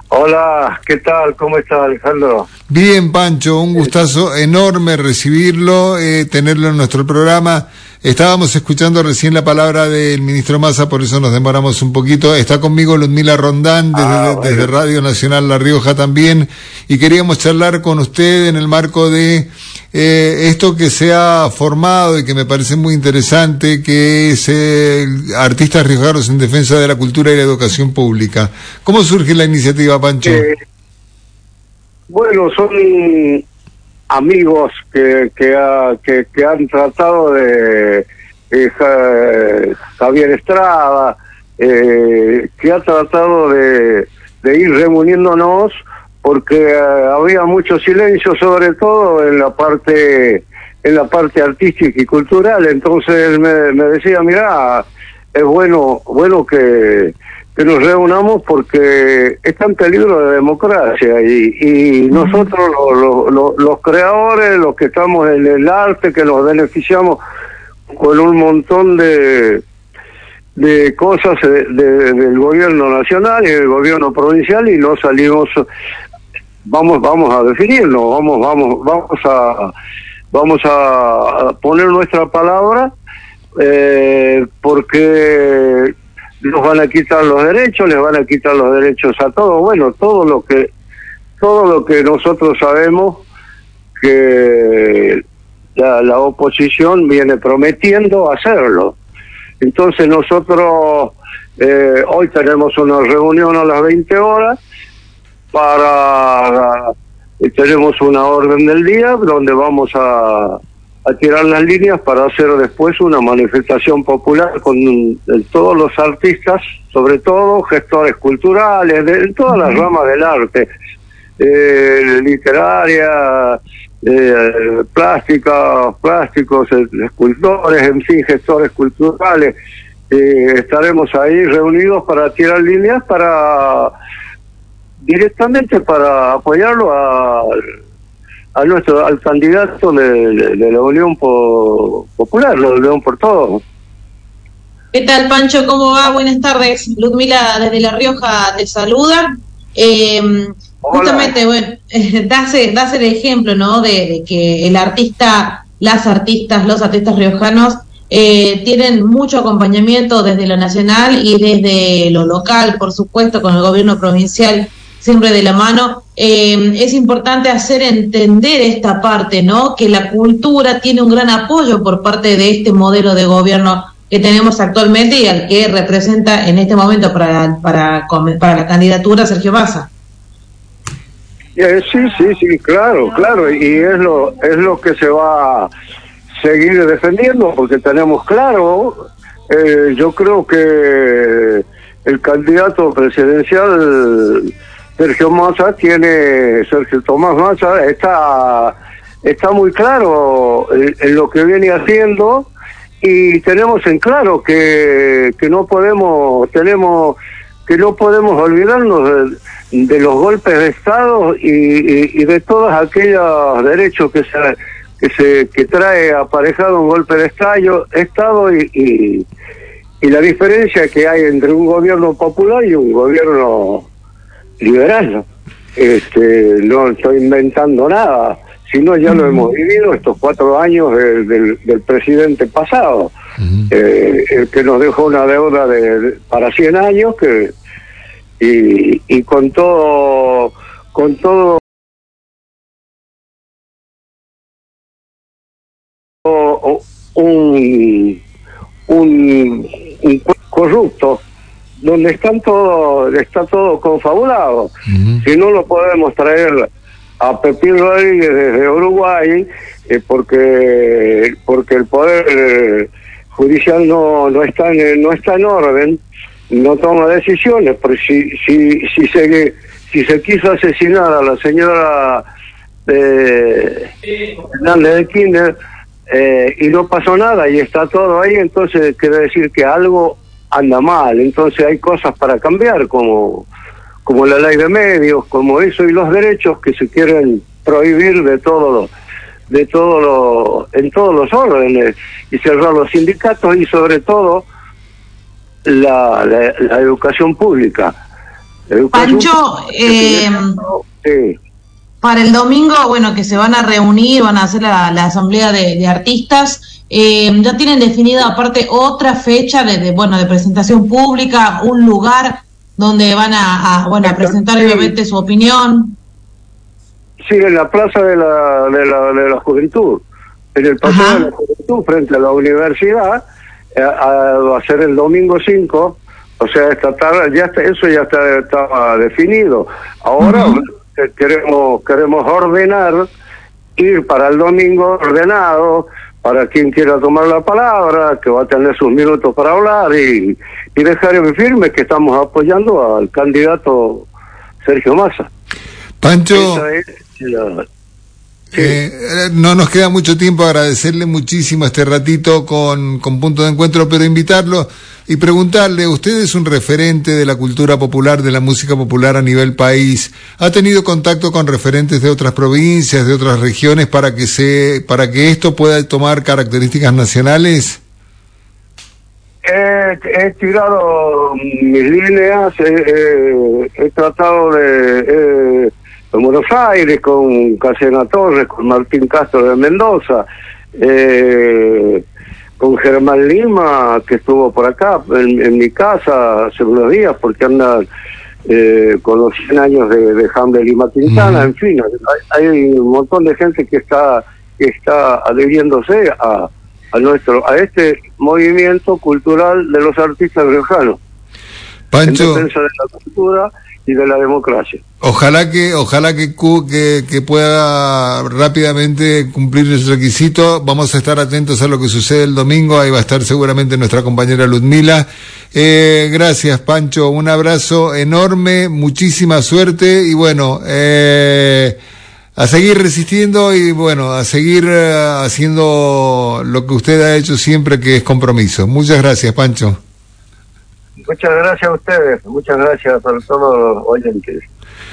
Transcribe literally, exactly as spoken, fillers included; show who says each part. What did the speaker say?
Speaker 1: Hola, ¿qué tal? ¿Cómo está, Alejandro?
Speaker 2: Bien, Pancho, un gustazo enorme recibirlo, eh, tenerlo en nuestro programa. Estábamos escuchando recién la palabra del ministro Massa, por eso nos demoramos un poquito. Está conmigo Ludmila Rondán, desde,
Speaker 1: Ah, bueno.
Speaker 2: desde Radio Nacional La Rioja también, y queríamos charlar con usted en el marco de eh, esto que se ha formado y que me parece muy interesante, que es eh, Artistas Riojanos en Defensa de la Cultura y la Educación Pública. ¿Cómo surge la iniciativa, Pancho?
Speaker 1: Eh, bueno, son amigos que que, ha, que, que han tratado de eh, Javier Estrada, eh, que ha tratado de, de ir reuniéndonos porque eh, había mucho silencio, sobre todo en la parte en la parte artística y cultural. Entonces él me, me decía, mirá, es bueno bueno que que nos reunamos porque está en peligro de democracia y, y nosotros lo, lo, lo, los creadores, los que estamos en el arte, que nos beneficiamos con un montón de de cosas de, de, del gobierno nacional y del gobierno provincial, y no salimos, vamos vamos a definirnos, vamos vamos vamos a vamos a poner nuestra palabra, eh, porque nos van a quitar los derechos, les van a quitar los derechos a todos. Bueno, todo lo que todo lo que nosotros sabemos que la, la oposición viene prometiendo hacerlo. Entonces nosotros eh, hoy tenemos una reunión a las veinte horas para eh, tenemos una orden del día donde vamos a a tirar las líneas para hacer después una manifestación popular con eh, todos los artistas, sobre todo gestores culturales, de, de todas las ramas del arte, eh, literaria, eh, plástica, plásticos, eh, escultores, en fin, gestores culturales. Eh, estaremos ahí reunidos para tirar líneas, para directamente para apoyarlo a a nuestro al candidato de, de, de la Unión po, Popular, la Unión por Todos.
Speaker 3: ¿Qué tal, Pancho? ¿Cómo va? Buenas tardes. Ludmila desde La Rioja te saluda. Eh, justamente, bueno, eh, das, das el ejemplo, ¿no? De, de que el artista, las artistas, los artistas riojanos eh, tienen mucho acompañamiento desde lo nacional y desde lo local, por supuesto, con el gobierno provincial, siempre de la mano. Eh, es importante hacer entender esta parte, ¿no? Que la cultura tiene un gran apoyo por parte de este modelo de gobierno que tenemos actualmente y al que representa en este momento para para, para la candidatura Sergio Massa.
Speaker 1: Eh, sí, sí, sí, claro, claro, y es lo es lo que se va a seguir defendiendo, porque tenemos claro, eh, yo creo que el candidato presidencial Sergio Massa tiene, Sergio Tomás Massa está está muy claro en, en lo que viene haciendo, y tenemos en claro que que no podemos tenemos que no podemos olvidarnos de, de los golpes de Estado y, y, y de todos aquellos derechos que se que se que trae aparejado un golpe de Estado, Estado y, y y la diferencia que hay entre un gobierno popular y un gobierno liberal. Este, no estoy inventando nada, sino ya lo hemos vivido estos cuatro años de, de, del presidente pasado, uh-huh. eh, el que nos dejó una deuda de, de para cien años, que y, y con todo con todo un un, un corrupto, donde están todo, está todo confabulado. Uh-huh. Si no lo podemos traer a Pepín Rodríguez desde Uruguay, eh, porque porque el poder eh, judicial no no está en, no está en orden, no toma decisiones. Pero si si si se si se quiso asesinar a la señora eh, Hernández de Kirchner eh, y no pasó nada y está todo ahí, entonces quiere decir que algo anda mal. Entonces hay cosas para cambiar, como como la ley de medios, como eso, y los derechos que se quieren prohibir de todo lo, de todo lo, en todos los órdenes, y cerrar los sindicatos, y sobre todo la, la, la educación pública.
Speaker 3: Pancho, eh,
Speaker 1: sí.
Speaker 3: Para el domingo, bueno, que se van a reunir, van a hacer la, la asamblea de, de artistas, eh, ya tienen definida aparte otra fecha de, de, bueno, de presentación pública, un lugar donde van a, a bueno, a presentar obviamente su opinión.
Speaker 1: Sí, en la plaza de la, de la, de la Juventud, en el paseo Ajá. de la Juventud, frente a la universidad, eh, a, va a ser el domingo cinco, o sea, esta tarde, ya está, eso ya está, estaba definido. Ahora uh-huh. queremos queremos ordenar, ir para el domingo ordenado, para quien quiera tomar la palabra, que va a tener sus minutos para hablar, y, y dejar en firme que estamos apoyando al candidato Sergio Massa.
Speaker 2: Pancho, la... sí. eh, no nos queda mucho tiempo, agradecerle muchísimo este ratito con, con Punto de Encuentro, pero invitarlo y preguntarle, usted es un referente de la cultura popular, de la música popular a nivel país, ¿ha tenido contacto con referentes de otras provincias, de otras regiones, para que se, para que esto pueda tomar características nacionales?
Speaker 1: He, he tirado mis líneas, he, he, he tratado de... Eh, en Buenos Aires, con Casena Torres, con Martín Castro de Mendoza, eh, con Germán Lima, que estuvo por acá, en, en mi casa hace unos días, porque anda eh, con los cien años de, de Hambre Lima Quintana, mm. en fin, hay, hay un montón de gente que está que está adhiriéndose a, a nuestro a este movimiento cultural de los artistas riojanos,
Speaker 2: Pancho,
Speaker 1: en defensa de la cultura y de la democracia.
Speaker 2: Ojalá que ojalá que, que que pueda rápidamente cumplir ese requisito. Vamos a estar atentos a lo que sucede el domingo. Ahí va a estar seguramente nuestra compañera Ludmila. Eh, gracias, Pancho. Un abrazo enorme, muchísima suerte y bueno, eh, a seguir resistiendo y bueno, a seguir eh, haciendo lo que usted ha hecho siempre, que es compromiso. Muchas gracias, Pancho.
Speaker 1: Muchas gracias a ustedes, muchas gracias a todos los oyentes.